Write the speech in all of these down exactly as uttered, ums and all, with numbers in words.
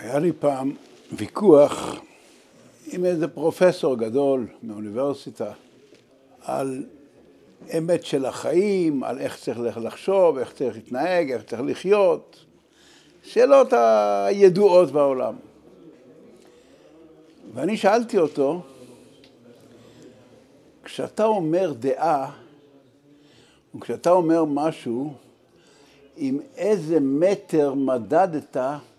היה לי פעם ויכוח עם איזה פרופסור גדול מאוניברסיטה על אמת של החיים, על איך צריך לחשוב, איך צריך להתנהג, איך צריך לחיות, שאלות הידועות בעולם. ואני שאלתי אותו, כשאתה אומר דעה, וכשאתה אומר משהו, עם איזה מטר מדדת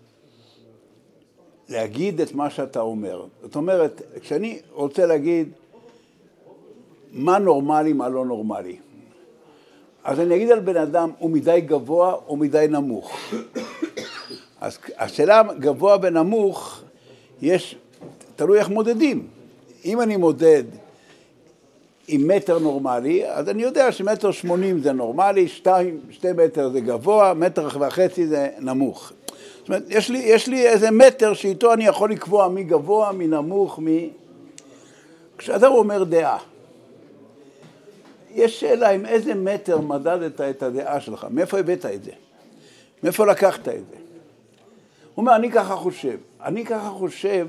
להגיד את מה שאתה אומר. זאת אומרת, כשאני רוצה להגיד מה נורמלי, מה לא נורמלי, אז אני אגיד על בן אדם, הוא מדי גבוה או מדי נמוך. אז השאלה גבוה ונמוך, יש, תלוי איך מודדים. אם אני מודד עם מטר נורמלי, אז אני יודע שמטר שמונים זה נורמלי, שתיים, שתי מטר זה גבוה, מטר וחצי זה נמוך. זאת אומרת, יש לי, יש לי איזה מטר שאיתו אני יכול לקבוע מי גבוה, מי נמוך, מי... כשאדם אומר דעה, יש שאלה עם איזה מטר מדדת את הדעה שלך, מאיפה הבאת את זה? מאיפה לקחת את זה? הוא אומר, אני ככה חושב. אני ככה חושב,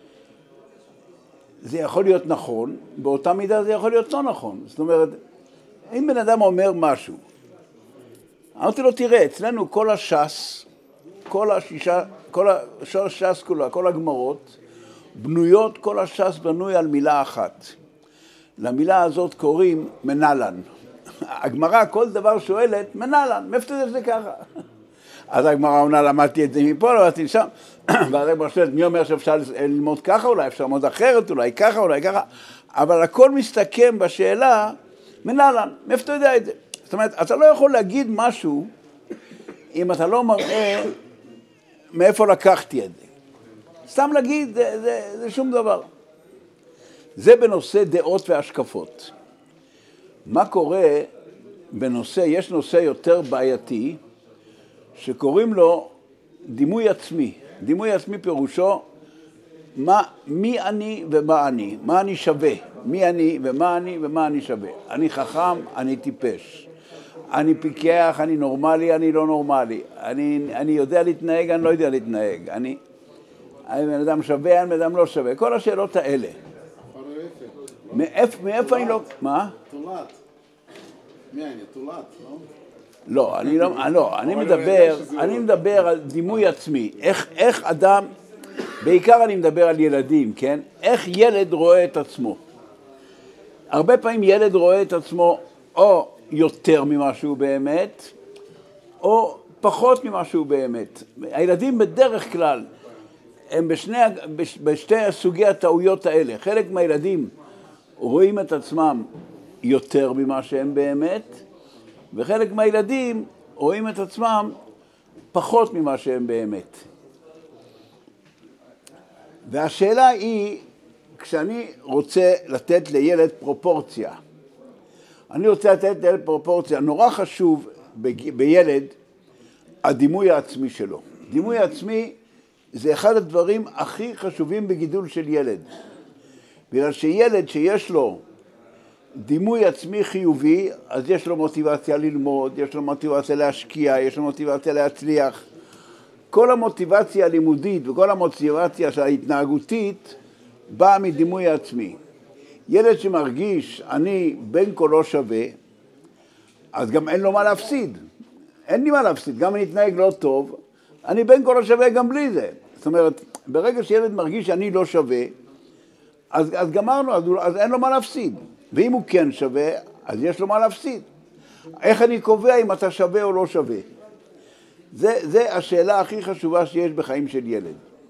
זה יכול להיות נכון, באותה מידה זה יכול להיות לא נכון. זאת אומרת, אם בן אדם אומר משהו, אמרתי לו, תראה, אצלנו כל הש"ס, כל השישה, כל הש"ס כולה, כל הגמרות, בנויות, כל הש"ס בנוי על מילה אחת. למילה הזאת קוראים מנלן. הגמרא, כל דבר שואלת, מנלן, מאיפה אתה יודע שזה ככה? אז הגמרא עונה, למדתי את זה מפה, למדתי משם, ואז הגמרא שואלת, מי אומר שאפשר ללמוד ככה אולי, אפשר ללמוד אחרת אולי, ככה אולי, ככה, אבל הכל מסתכם בשאלה, מנלן, מאיפה אתה יודע את זה? זאת אומרת, אתה לא יכול להגיד משהו, אם אתה לא מראה מאיפה לקחתי את זה. סתם להגיד, זה, זה, זה שום דבר. זה בנושא דעות והשקפות. מה קורה בנושא, יש נושא יותר בעייתי, שקוראים לו דימוי עצמי. דימוי עצמי פירושו, מה, מי אני ומה אני, מה אני שווה, מי אני ומה אני ומה אני שווה. אני חכם, אני טיפש. אני פיקח, אני נורמלי, אני לא נורמלי. אני, אני יודע להתנהג, אני לא יודע להתנהג. אני, אני בן אדם שווה, אני בן אדם לא שווה. כל השאלות האלה. מאיפה, מאיפה אני לא... מה? תולת. מי אני? תולת, לא? לא, אני לא, לא, אני מדבר, אני מדבר על דימוי עצמי. איך, איך אדם, בעיקר אני מדבר על ילדים, כן? איך ילד רואה את עצמו. הרבה פעמים ילד רואה את עצמו או יותר ממה שהוא באמת, או פחות ממה שהוא באמת. הילדים בדרך כלל, הם בשני, בשתי סוגי הטעויות האלה. חלק מהילדים רואים את עצמם יותר ממה שהם באמת, וחלק מהילדים רואים את עצמם פחות ממה שהם באמת. והשאלה היא, כשאני רוצה לתת לילד פרופורציה, אני רוצה לתת לילד פרופורציה, נורא חשוב ב- בילד הדימוי העצמי שלו. דימוי העצמי זה אחד הדברים הכי חשובים בגידול של ילד. בגלל שילד שיש לו דימוי עצמי חיובי, אז יש לו מוטיבציה ללמוד, יש לו מוטיבציה להשקיע, יש לו מוטיבציה להצליח. כל המוטיבציה הלימודית וכל המוטיבציה ההתנהגותית באה מדימוי עצמי. ילד שמרגיש אני בין כה לא שווה, אז גם אין לו מה להפסיד. אין לי מה להפסיד, גם אני אתנהג לא טוב, אני בין כה לא שווה גם בלי זה. זאת אומרת, ברגע שילד מרגיש שאני לא שווה, אז, אז גמרנו, אז, אז אין לו מה להפסיד. ואם הוא כן שווה, אז יש לו מה להפסיד. איך אני קובע אם אתה שווה או לא שווה? זה, זה השאלה הכי חשובה שיש בחיים של ילד.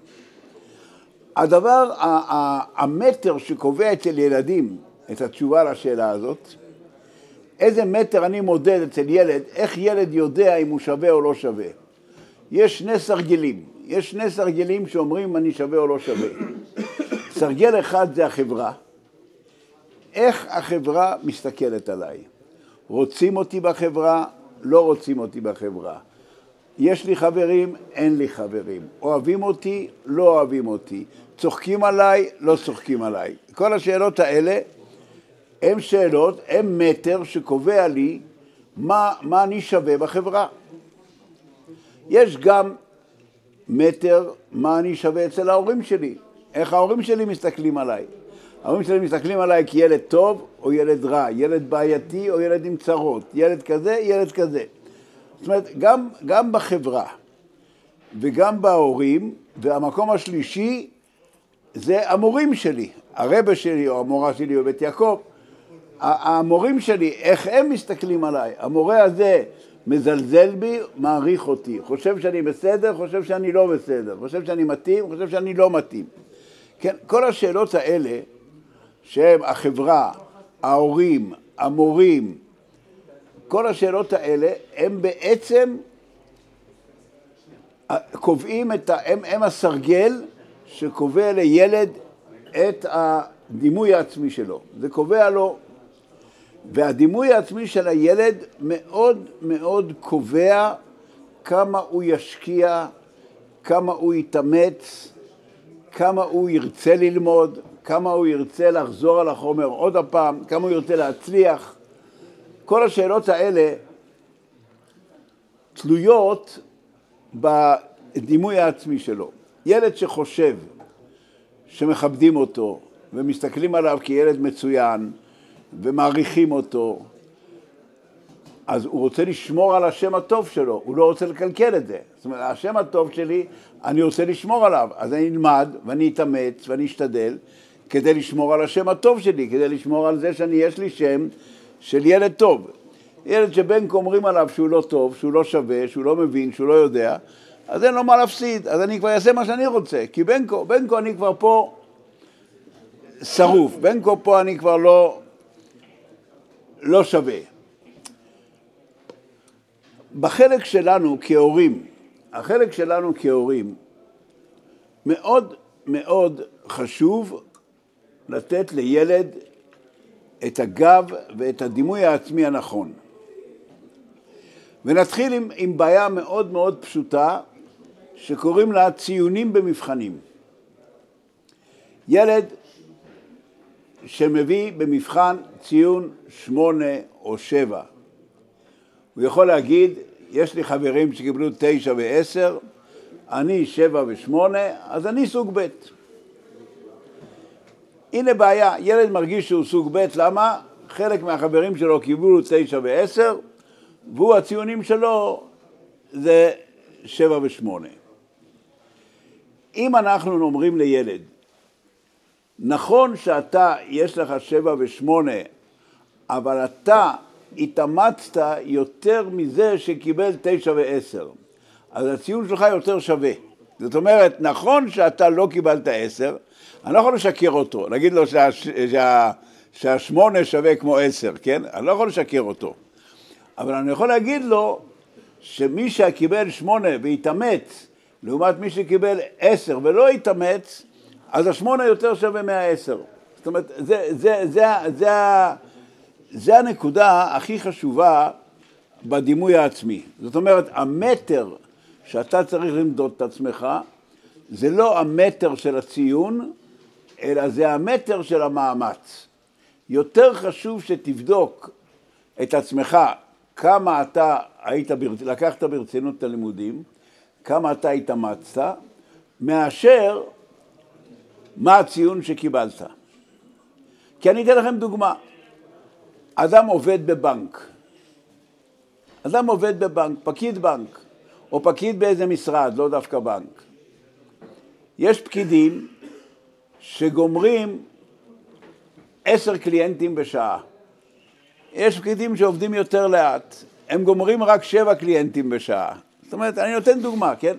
הדבר, המטר שקובע אצל ילדים את התשובה לשאלה הזאת, איזה מטר אני מודד אצל ילד, איך ילד יודע אם הוא שווה או לא שווה. יש שני סרגלים, יש שני סרגלים שאומרים אני שווה או לא שווה. סרגל אחד זה החברה, איך החברה מסתכלת עליי. רוצים אותי בחברה, לא רוצים אותי בחברה. יש לי חברים, אין לי חברים. אוהבים אותי, לא אוהבים אותי. צוחקים עליי, לא צוחקים עליי. כל השאלות האלה הן שאלות, הן מטר שקובע לי מה, מה אני שווה בחברה. יש גם מטר מה אני שווה אצל ההורים שלי, איך ההורים שלי מסתכלים עליי. ההורים שלי מסתכלים עליי כילד טוב או ילד רע, ילד בעייתי או ילד עם צרות, ילד כזה, ילד כזה. זאת אומרת, גם, גם בחברה וגם בהורים, והמקום השלישי זה המורים שלי, הרבא שלי או המורה שלי בבית יעקב, המורים שלי, איך הם מסתכלים עליי. המורה הזה מזלזל בי, מעריך אותי, חושב שאני בסדר, חושב שאני לא בסדר, חושב שאני מתאים, חושב שאני לא מתאים. כן, כל השאלות האלה שהם החברה, ההורים, המורים, כל השאלות האלה הם בעצם קובעים את ה... הם, הם הסרגל שקובע לילד את הדימוי העצמי שלו. זה קובע לו, והדימוי העצמי של הילד מאוד מאוד קובע כמה הוא ישקיע, כמה הוא יתאמץ, כמה הוא ירצה ללמוד, כמה הוא ירצה לחזור על החומר עוד הפעם, כמה הוא ירצה להצליח. כל השאלות האלה תלויות בדימוי העצמי שלו. ילד שחושב שמכבדים אותו ומסתכלים עליו כילד מצוין ומעריכים אותו, אז הוא רוצה לשמור על השם הטוב שלו, הוא לא רוצה לקלקל את זה. זאת אומרת, השם הטוב שלי, אני רוצה לשמור עליו, אז אני אלמד ואני אתאמץ ואני אשתדל כדי לשמור על השם הטוב שלי, כדי לשמור על זה שאני יש לי שם של ילד טוב. ילד שבין כה אומרים עליו שהוא לא טוב, שהוא לא שווה, שהוא לא מבין, שהוא לא יודע, אז אין לו מה להפסיד, אז אני כבר אעשה מה שאני רוצה, כי בין כה, בין כה אני כבר פה שרוף, בין כה פה אני כבר לא, לא שווה. בחלק שלנו כהורים, החלק שלנו כהורים, מאוד מאוד חשוב לתת לילד את הגב ואת הדימוי העצמי הנכון. ונתחיל עם, עם בעיה מאוד מאוד פשוטה, שקוראים לה ציונים במבחנים. ילד שמביא במבחן ציון שמונה או שבע, הוא יכול להגיד, יש לי חברים שקיבלו תשע ועשר, אני שבע ושמונה, אז אני סוג ב'. הנה בעיה, ילד מרגיש שהוא סוג ב', למה? חלק מהחברים שלו קיבלו תשע ועשר, והוא הציונים שלו זה שבע ושמונה. אם אנחנו אומרים לילד, נכון שאתה יש לך שבע ושמונה, אבל אתה התאמצת יותר מזה שקיבל תשע ועשר, אז הציון שלך יותר שווה. זאת אומרת, נכון שאתה לא קיבלת עשר, אני לא יכול לשקר אותו, להגיד לו שה, שה, שהשמונה שווה כמו עשר, כן? אני לא יכול לשקר אותו. אבל אני יכול להגיד לו שמי שקיבל שמונה והתאמץ, לעומת מי שקיבל עשר ולא התאמץ, אז השמונה יותר שווה מהעשר. זאת אומרת, זה, זה, זה, זה, זה הנקודה הכי חשובה בדימוי העצמי. זאת אומרת, המטר שאתה צריך למדוד את עצמך, זה לא המטר של הציון, אלא זה המטר של המאמץ. יותר חשוב שתבדוק את עצמך, כמה אתה היית, לקחת ברצינות את הלימודים, כמה אתה התאמצת, מאשר מה הציון שקיבלת. כי אני אתן לכם דוגמה. אדם עובד בבנק. אדם עובד בבנק, פקיד בנק, או פקיד באיזה משרד, לא דווקא בנק. יש פקידים שגומרים עשר קליינטים בשעה. יש פקידים שעובדים יותר לאט, הם גומרים רק שבע קליינטים בשעה. זאת אומרת, אני נותן דוגמה, כן?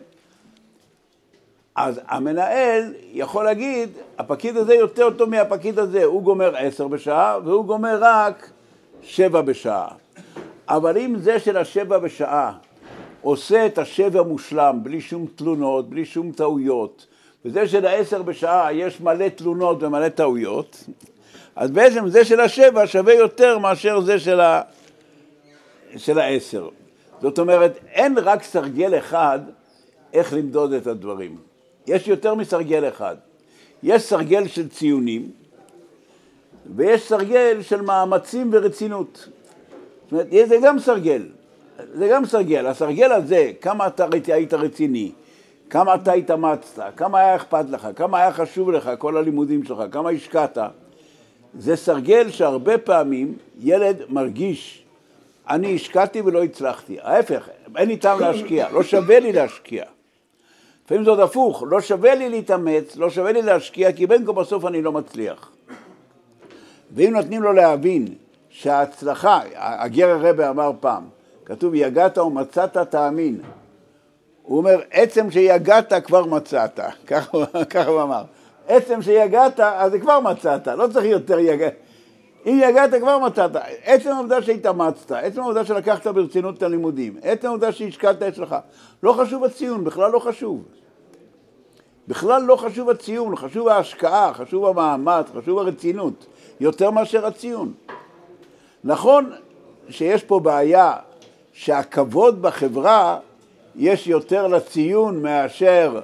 אז המנהל יכול להגיד, הפקיד הזה יותר טוב מהפקיד הזה, הוא גומר עשר בשעה, והוא גומר רק שבע בשעה. אבל אם זה של השבע בשעה עושה את השבע מושלם, בלי שום תלונות, בלי שום טעויות, וזה של העשר בשעה יש מלא תלונות ומלא טעויות, אז בעצם זה של השבע שווה יותר מאשר זה של, ה... של העשר. זאת אומרת, אין רק סרגל אחד איך למדוד את הדברים. יש יותר מסרגל אחד. יש סרגל של ציונים, ויש סרגל של מאמצים ורצינות. זאת אומרת, זה גם סרגל. זה גם סרגל. הסרגל הזה, כמה אתה היית רציני, כמה אתה התאמצת, כמה היה אכפת לך, כמה היה חשוב לך כל הלימודים שלך, כמה השקעת. זה סרגל שהרבה פעמים ילד מרגיש, אני השקעתי ולא הצלחתי. ההפך, אין לי טעם להשקיע, לא שווה לי להשקיע. לפעמים זאת הפוך, לא שווה לי להתאמץ, לא שווה לי להשקיע, כי בין כה בסוף אני לא מצליח. ואם נותנים לו להבין שההצלחה, הגר הרבה אמר פעם, כתוב יגעת ומצאת תאמין. הוא אומר, עצם שיגעת כבר מצאת, ככה הוא אמר. עצם שיגעת, אז זה כבר מצאת, לא צריך יותר יגעת. אם יגעת כבר מצאת, עצם העובדה שהתאמצת, עצם העובדה שלקחת ברצינות את הלימודים, עצם העובדה שהשקעת אצלך, לא חשוב הציון, בכלל לא חשוב. בכלל לא חשוב הציון, חשוב ההשקעה, חשוב המאמץ, חשוב הרצינות, יותר מאשר הציון. נכון שיש פה בעיה שהכבוד בחברה יש יותר לציון מאשר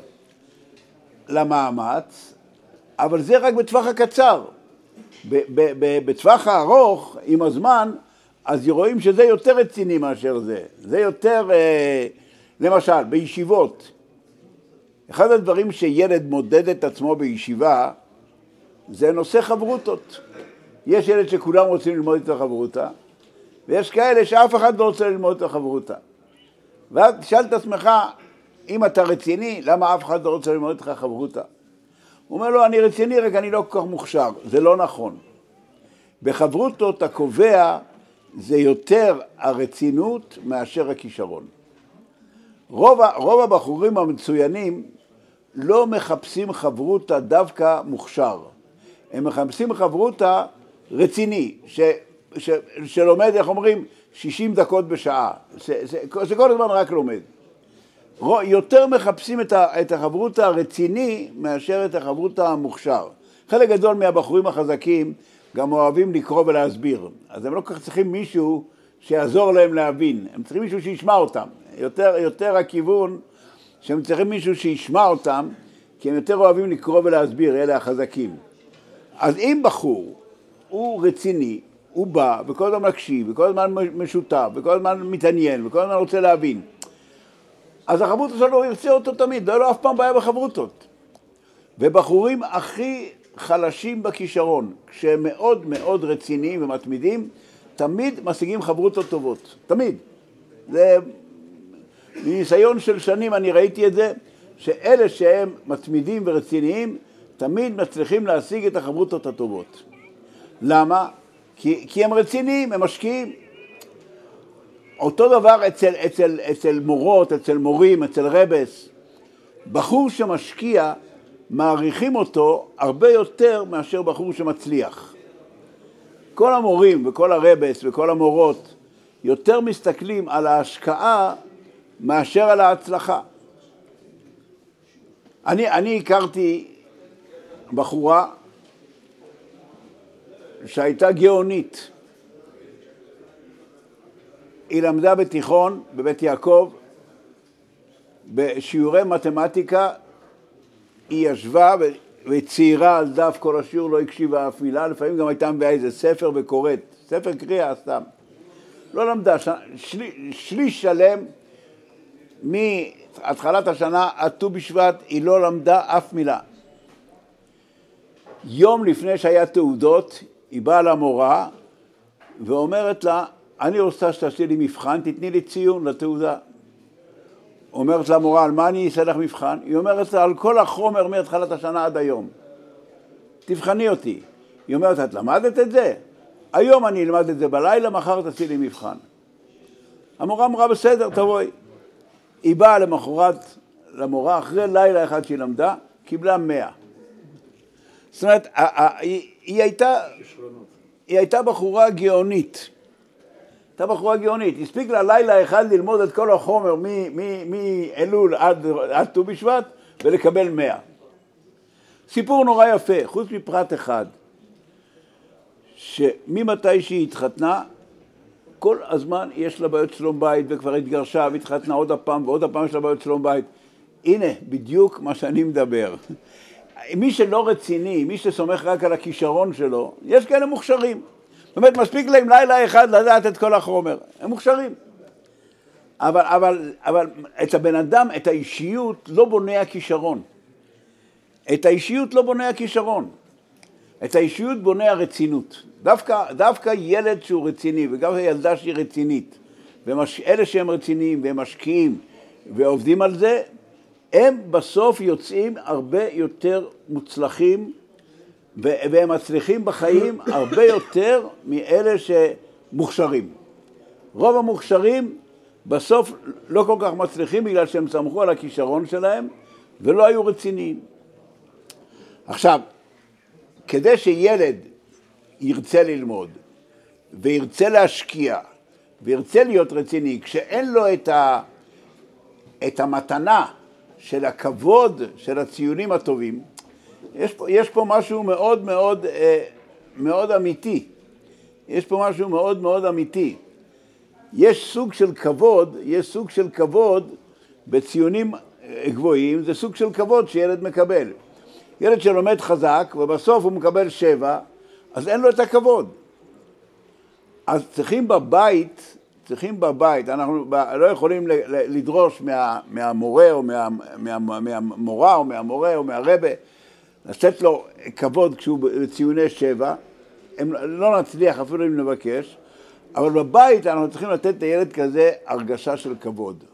למאמץ, אבל זה רק בטווח הקצר. בטווח הארוך, עם הזמן, אז רואים שזה יותר רציני מאשר זה. זה יותר, למשל, בישיבות. אחד הדברים שילד מודד את עצמו בישיבה, זה נושא חברותות. יש ילד שכולם רוצים ללמוד את החברותה, ויש כאלה שאף אחד לא רוצה ללמוד את החברותה. ואז תשאל את עצמך, אם אתה רציני, למה אף אחד לא רוצה ללמוד את החברותה? הוא אומר לו, אני רציני, רק אני לא כל כך מוכשר. זה לא נכון. בחברותות הקובע זה יותר הרצינות מאשר הכישרון. רוב, רוב הבחורים המצוינים לא מחפשים חברותה דווקא מוכשר. הם מחפשים חברותה רציני, ש, ש, שלומד, איך אומרים, שישים דקות בשעה. זה, זה, זה כל הזמן רק לומד. יותר מחפשים את, ה, את החברותה הרציני מאשר את החברותה המוכשר. חלק גדול מהבחורים החזקים גם אוהבים לקרוא ולהסביר. אז הם לא כל כך צריכים מישהו שיעזור להם להבין. הם צריכים מישהו שישמע אותם. יותר, יותר הכיוון שהם צריכים מישהו שישמע אותם, כי הם יותר אוהבים לקרוא ולהסביר, אלה החזקים. אז אם בחור הוא רציני, הוא בא וכל הזמן מקשיב, וכל הזמן משותף, וכל הזמן מתעניין, וכל הזמן רוצה להבין, אז החברותות שלו ירצה אותו תמיד, לא יהיה לו אף פעם בעיה בחברותות. ובחורים הכי חלשים בכישרון, כשהם מאוד מאוד רציניים ומתמידים, תמיד משיגים חברותות טובות, תמיד. זה, מניסיון של שנים אני ראיתי את זה, שאלה שהם מתמידים ורציניים, תמיד מצליחים להשיג את החברותות הטובות. למה? כי, כי הם רציניים, הם משקיעים. אותו דבר אצל, אצל, אצל מורות, אצל מורים, אצל רבס. בחור שמשקיע, מעריכים אותו הרבה יותר מאשר בחור שמצליח. כל המורים וכל הרבס וכל המורות יותר מסתכלים על ההשקעה מאשר על ההצלחה. אני, אני הכרתי בחורה שהייתה גאונית. היא למדה בתיכון, בבית יעקב, בשיעורי מתמטיקה, היא ישבה וציירה על דף כל השיעור, לא הקשיבה אף מילה, לפעמים גם הייתה מביאה איזה ספר וקוראת, ספר קריאה סתם. לא למדה, שלי, שליש שלם מהתחלת השנה עד ט"ו בשבט, היא לא למדה אף מילה. יום לפני שהיה תעודות, היא באה למורה ואומרת לה, אני רוצה שתעשי לי מבחן, תתני לי ציון לתעודה. אומרת למורה, על מה אני אעשה לך מבחן? היא אומרת לה, על כל החומר מהתחלת השנה עד היום. תבחני אותי. היא אומרת, את למדת את זה? היום אני אלמד את זה בלילה, מחר תעשי לי מבחן. המורה אמרה, בסדר, תבואי. היא באה למחרת למורה, אחרי לילה אחד שהיא למדה, קיבלה מאה. זאת אומרת, היא, היא, הייתה, היא הייתה בחורה גאונית. הייתה בחורה גאונית. הספיק לה לילה אחד ללמוד את כל החומר מאלול עד, עד ט"ו בשבט ולקבל מאה. סיפור נורא יפה, חוץ מפרט אחד, שממתי שהיא התחתנה, כל הזמן יש לה בעיות שלום בית, וכבר התגרשה והתחתנה עוד הפעם ועוד הפעם יש לה בעיות שלום בית. הנה, בדיוק מה שאני מדבר. מי שלא רציני, מי שסומך רק על הכישרון שלו, יש כאלה מוכשרים. באמת, מספיק להם לילה אחד לדעת את כל החומר. הם מוכשרים. אבל, אבל, אבל את הבן אדם, את האישיות לא בונה הכישרון. את האישיות לא בונה הכישרון. את האישיות בונה הרצינות. דווקא, דווקא ילד שהוא רציני, וגם הילדה שהיא רצינית, ואלה שהם רציניים והם משקיעים ועובדים על זה, הם בסוף יוצאים הרבה יותר מוצלחים, והם מצליחים בחיים הרבה יותר מאלה שמוכשרים. רוב המוכשרים בסוף לא כל כך מצליחים בגלל שהם סמכו על הכישרון שלהם ולא היו רציניים. עכשיו, כדי שילד ירצה ללמוד וירצה להשקיע וירצה להיות רציני, כשאין לו את, ה, את המתנה של הכבוד של הציונים הטובים, יש פה, יש פה משהו מאוד מאוד, מאוד אמיתי. יש פה משהו מאוד מאוד אמיתי. יש סוג של כבוד, יש סוג של כבוד בציונים גבוהים, זה סוג של כבוד שילד מקבל. ילד שלומד חזק ובסוף הוא מקבל שבע, אז אין לו את הכבוד. אז צריכים בבית, צריכים בבית, אנחנו לא יכולים לדרוש מה, מהמורה או מה, מה, מהמורה או מהמורה או מהרבא, לתת לו כבוד כשהוא בציוני שבע, הם לא נצליח אפילו אם נבקש, אבל בבית אנחנו צריכים לתת לילד כזה הרגשה של כבוד.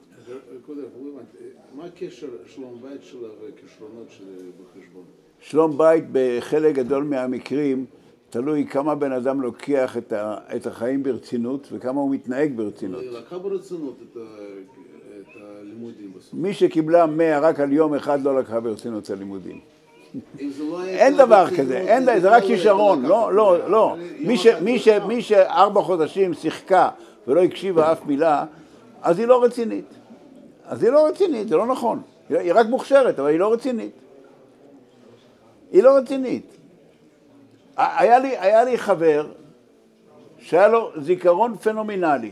מה הקשר שלום בית שלה וכישרונות בחשבון? שלום בית בחלק גדול מהמקרים תלוי כמה בן אדם לוקח את, ה, את החיים ברצינות וכמה הוא מתנהג ברצינות. היא לקחה ברצינות את, ה, את הלימודים בסוף. מי שקיבלה מאה רק על יום אחד לא לקחה ברצינות את הלימודים. אין דבר כזה, אין, זה רק כישרון, לא, לא, לא. מי שארבע חודשים שיחקה ולא הקשיבה אף מילה, אז היא לא רצינית. אז היא לא רצינית, זה לא נכון. היא רק מוכשרת, אבל היא לא רצינית. היא לא רצינית. היה לי, היה לי חבר שהיה לו זיכרון פנומנלי.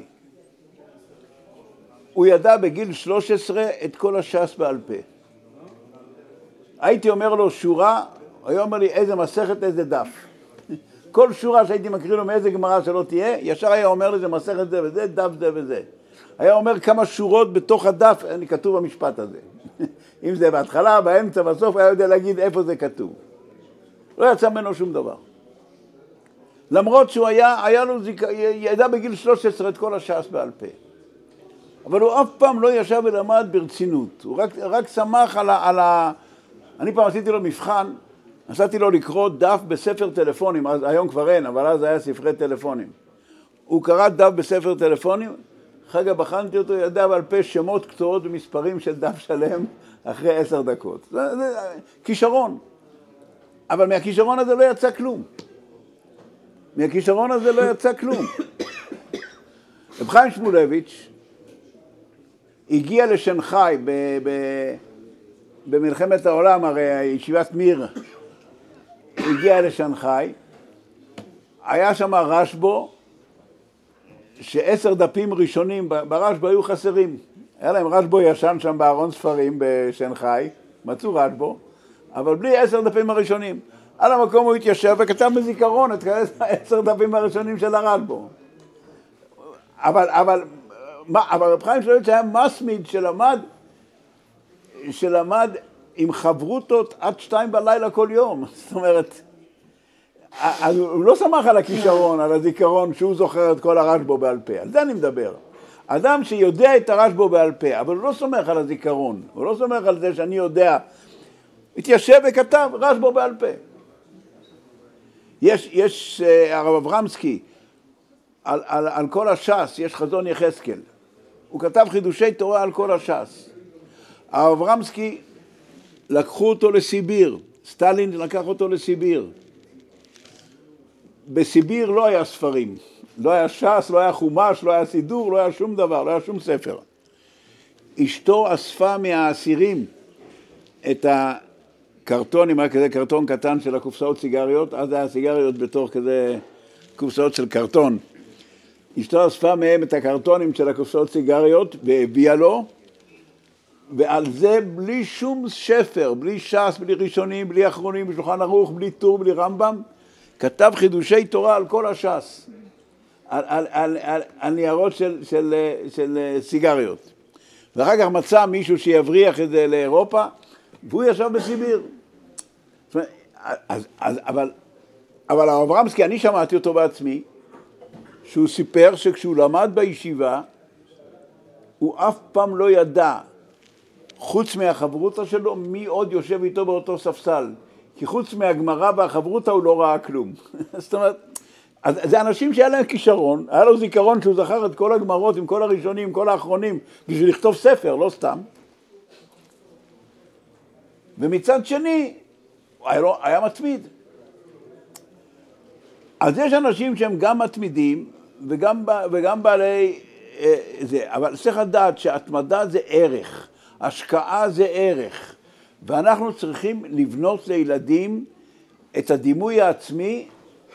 הוא ידע בגיל שלוש עשרה את כל הש"ס בעל פה. הייתי אומר לו שורה, היה אומר לי איזה מסכת, איזה דף. כל שורה שהייתי מקריא לו מאיזה גמרא שלא תהיה, ישר היה אומר לי זה מסכת זה וזה, דף זה וזה. היה אומר כמה שורות בתוך הדף, אני כתוב במשפט הזה. אם זה בהתחלה, באמצע, בסוף, היה יודע להגיד איפה זה כתוב. לא יצא ממנו שום דבר. למרות שהוא היה, היה לו זיק... ידע בגיל שלוש עשרה את כל הש"ס בעל פה. אבל הוא אף פעם לא ישב ולמד ברצינות. הוא רק, רק שמח על ה... על ה... אני פעם עשיתי לו מבחן, עשיתי לו לקרוא דף בספר טלפונים, אז, היום כבר אין, אבל אז היה ספרי טלפונים. הוא קרא דף בספר טלפונים, אחר כך בחנתי אותו, ידע בעל פה שמות, כתובות ומספרים של דף שלם אחרי עשר דקות. זה, זה כישרון. אבל מהכישרון הזה לא יצא כלום. מהכישרון הזה לא יצא כלום. רב חיים שמואלביץ' הגיע לשנגחאי ב... ב במלחמת העולם, הרי ישיבת מיר הגיעה לשנגחאי, היה שם רשב"ו, שעשר דפים ראשונים ברשב"ו היו חסרים. היה להם רשב"ו ישן שם בארון ספרים בשנגחאי, מצאו רשב"ו, אבל בלי עשר דפים הראשונים. על המקום הוא התיישב וכתב בזיכרון את עשר דפים הראשונים של הרשב"ו. אבל, אבל, אבל רב חיים שמואלביץ' היה מסמיד שלמד, שלמד עם חברותות עד שתיים בלילה כל יום. זאת אומרת, הוא לא שמח על הכישרון, על הזיכרון שהוא זוכר את כל הרשב"ו בעל פה. על זה אני מדבר. אדם שיודע את הרשב"ו בעל פה, אבל הוא לא סומך על הזיכרון. הוא לא סומך על זה שאני יודע. התיישב וכתב רשב"ו בעל פה. יש, יש הרב אברמסקי, על, על, על כל הש"ס, יש חזון יחזקאל. הוא כתב חידושי תורה על כל הש"ס. הרב אברמסקי לקחו אותו לסיביר, סטלין לקח אותו לסיביר. בסיביר לא היה ספרים, לא היה ש"ס, לא היה חומש, לא היה סידור, לא היה שום דבר, לא היה שום ספר. אשתו אספה מהאסירים את הקרטונים, היה כזה קרטון קטן של הקופסאות סיגריות, אז היה סיגריות בתוך כזה קופסאות של קרטון. אשתו אספה מהם את הקרטונים של הקופסאות סיגריות והביאה לו, ועל זה בלי שום שפר, בלי ש"ס, בלי ראשונים, בלי אחרונים, בשולחן ערוך, בלי טור, בלי רמב"ם, כתב חידושי תורה על כל הש"ס. על, על, על, על, על ניירות של, של, של סיגריות. ואחר כך מצא מישהו שיבריח את זה לאירופה, והוא ישב בסיביר. אז, אז, אבל, אבל אברמסקי, אני שמעתי אותו בעצמי, שהוא סיפר שכשהוא למד בישיבה, הוא אף פעם לא ידע, חוץ מהחברותה שלו, מי עוד יושב איתו באותו ספסל. כי חוץ מהגמרא והחברותה הוא לא ראה כלום. זאת אומרת, אז זה אנשים שהיה להם כישרון, היה לו זיכרון שהוא זכר את כל הגמרות עם כל הראשונים, עם כל האחרונים, בשביל לכתוב ספר, לא סתם. ומצד שני, היה, לו, היה מתמיד. אז יש אנשים שהם גם מתמידים, וגם, וגם בעלי אה, זה, אבל צריך לדעת שהתמדה זה ערך, השקעה זה ערך, ואנחנו צריכים לבנות לילדים את הדימוי העצמי,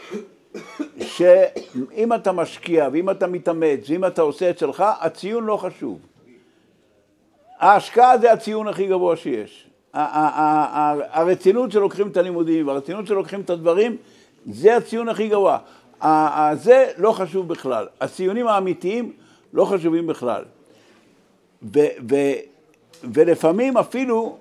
שאם אתה משקיע ואם אתה מתאמץ ואם אתה עושה את שלך, הציון לא חשוב. ההשקעה זה הציון הכי גבוה שיש. הרצינות שלוקחים את הלימודים והרצינות שלוקחים את הדברים, זה הציון הכי גבוה. זה לא חשוב בכלל. הציונים האמיתיים לא חשובים בכלל. ו- ו- ולפעמים אפילו,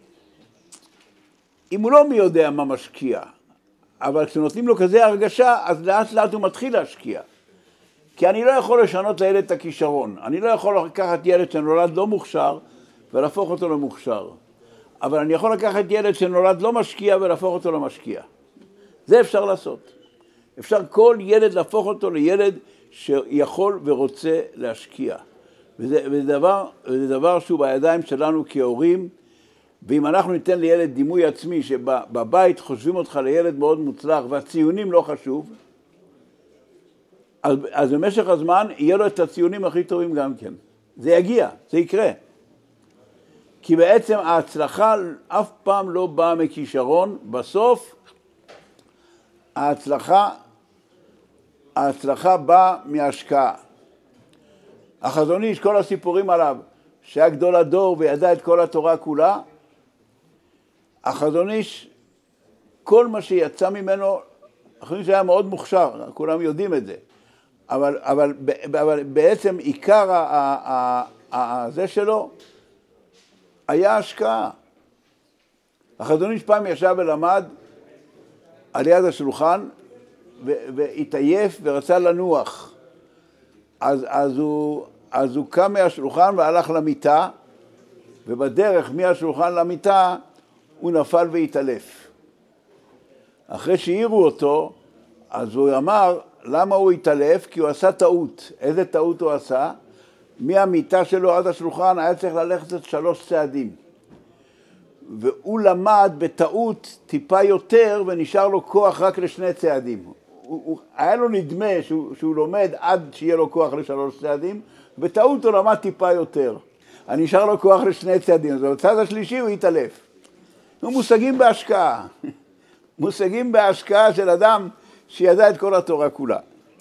אם הוא לא מי יודע מה משקיע, אבל כשנותנים לו כזה הרגשה, אז לאט לאט הוא מתחיל להשקיע. כי אני לא יכול לשנות לילד את הכישרון. אני לא יכול לקחת ילד שנולד לא מוכשר ולהפוך אותו למוכשר. אבל אני יכול לקחת ילד שנולד לא משקיע ולהפוך אותו למשקיע. זה אפשר לעשות. אפשר כל ילד להפוך אותו לילד שיכול ורוצה להשקיע. וזה, וזה, דבר, וזה דבר שהוא בידיים שלנו כהורים, ואם אנחנו ניתן לילד דימוי עצמי שבבית חושבים אותך לילד מאוד מוצלח והציונים לא חשוב, אז, אז במשך הזמן יהיה לו את הציונים הכי טובים גם כן. זה יגיע, זה יקרה. כי בעצם ההצלחה אף פעם לא באה מכישרון, בסוף ההצלחה, ההצלחה באה מהשקעה. החזון איש, כל הסיפורים עליו, שהיה גדול הדור וידע את כל התורה כולה, החזון איש, כל מה שיצא ממנו, החזון איש היה מאוד מוכשר, כולם יודעים את זה, אבל, אבל, אבל בעצם עיקר הזה שלו היה השקעה. החזון איש פעם ישב ולמד על יד השולחן והתעייף ורצה לנוח. אז, אז, הוא, אז הוא קם מהשולחן והלך למיטה, ובדרך מהשולחן למיטה הוא נפל והתעלף. אחרי שהעירו אותו, אז הוא אמר, למה הוא התעלף? כי הוא עשה טעות. איזה טעות הוא עשה? מהמיטה שלו עד השולחן היה צריך ללכת שלוש צעדים. והוא למד בטעות טיפה יותר ונשאר לו כוח רק לשני צעדים. הוא, הוא, היה לו נדמה שהוא, שהוא לומד עד שיהיה לו כוח לשלוש צעדים, בטעות הוא למד טיפה יותר. נשאר לו כוח לשני צעדים, אז בצד השלישי הוא התעלף. הוא מושגים בהשקעה. מושגים בהשקעה של אדם שידע את כל התורה כולה.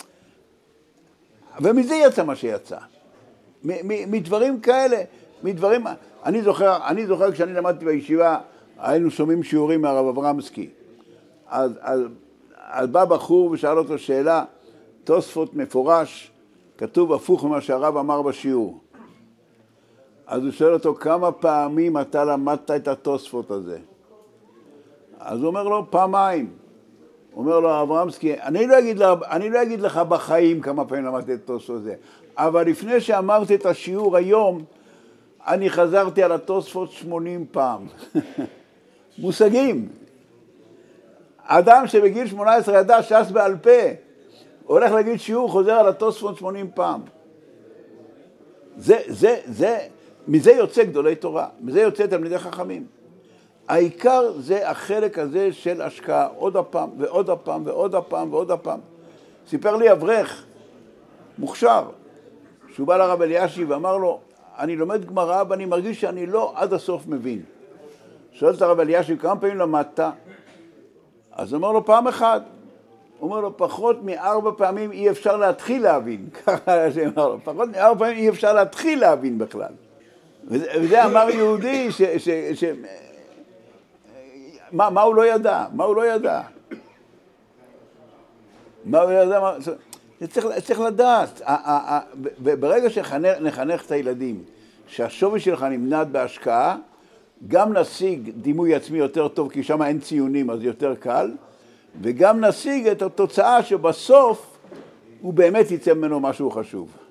ומזה יצא מה שיצא. מדברים כאלה, מדברים, אני זוכר, אני זוכר כשאני למדתי בישיבה, היינו שומעים שיעורים מהרב אברמסקי. אז, אז, אז בא בחור ושאל אותו שאלה, תוספות מפורש, כתוב הפוך ממה שהרב אמר בשיעור. אז הוא שואל אותו, כמה פעמים אתה למדת את התוספות הזה? אז הוא אומר לו, פעמיים. הוא אומר לו, אברמסקי, אני לא אגיד, אני לא אגיד לך בחיים כמה פעמים למדתי את התוספות הזה, אבל לפני שאמרתי את השיעור היום, אני חזרתי על התוספות שמונים פעם. מושגים. אדם שבגיל שמונה עשרה ידע ש"ס בעל פה, הולך להגיד שיעור, חוזר על התוספות שמונים פעם. זה, זה, זה, מזה יוצא גדולי תורה, מזה יוצא תלמידי חכמים. העיקר זה החלק הזה של השקעה, עוד הפעם ועוד הפעם ועוד הפעם ועוד הפעם. סיפר לי אברך, מוכשר, שהוא בא לרב אלישיב ואמר לו, אני לומד גמרא ואני מרגיש שאני לא עד הסוף מבין. שואל את הרב אלישיב, כמה פעמים למדת? אז אמר לו, פעם אחת. הוא אומר לו, פחות מארבע פעמים אי אפשר להתחיל להבין. ככה שאמר לו, פחות מארבע פעמים אי אפשר להתחיל להבין בכלל. וזה, וזה אמר יהודי ש... ש, ש מה, מה הוא לא ידע? מה הוא לא ידע? מה הוא לא ידע? מה... צריך, צריך לדעת, ברגע שנחנך את הילדים, שהשווי שלך נמנד בהשקעה, גם נשיג דימוי עצמי יותר טוב, כי שם אין ציונים, אז יותר קל, וגם נשיג את התוצאה שבסוף הוא באמת יצא ממנו משהו חשוב.